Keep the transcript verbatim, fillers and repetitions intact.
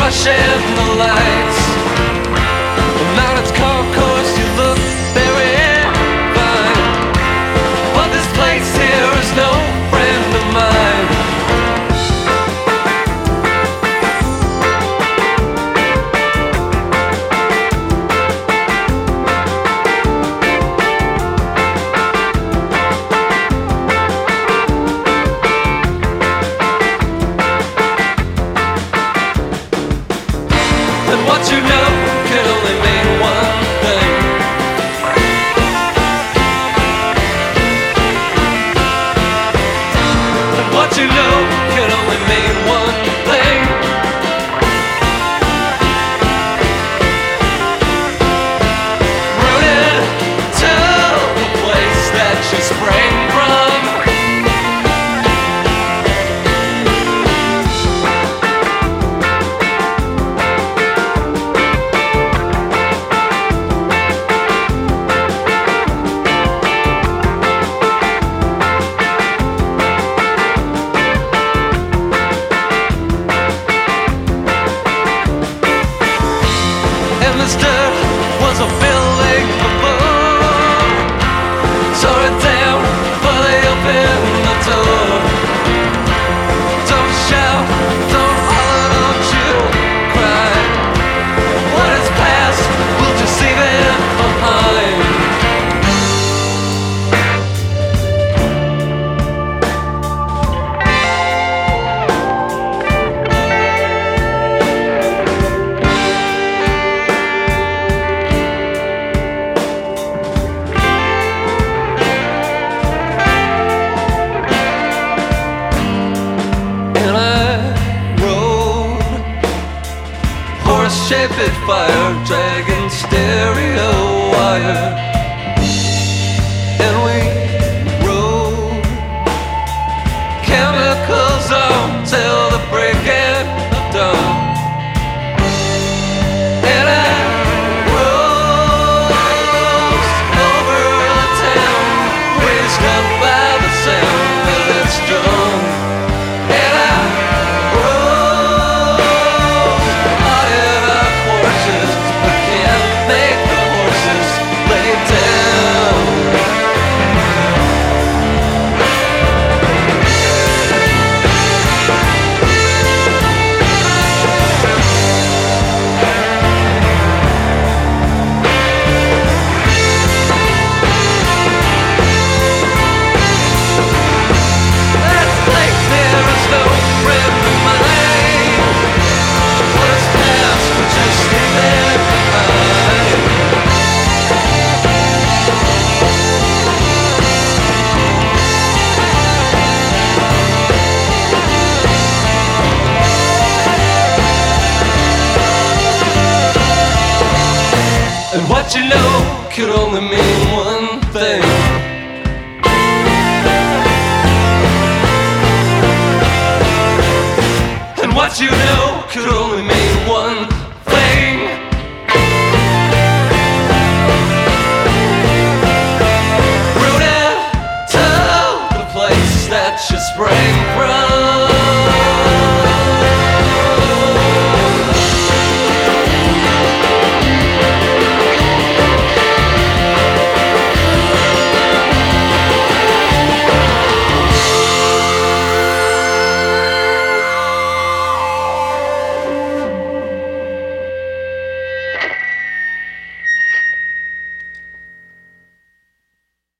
flashing the lights. Now it's concourse, you look very fine, but this place here is no friend of mine. And what you know can only mean one thing. And what you know can only mean one thing. Rooted to the place that you sprang from. This dirt was a building before. Tore it down, but they opened the door. Don't shout, don't holler, don't you cry. What is past, we'll just leave it behind. Horse-shaped fire, dragon stereo wire, and we rode chemicals on till the breaking of dawn. And I rose over the town, raised up by the sound of its drum. And I And what you know could only mean one thing. And what you know could only mean one thing. Rooted to the place that you sprang from.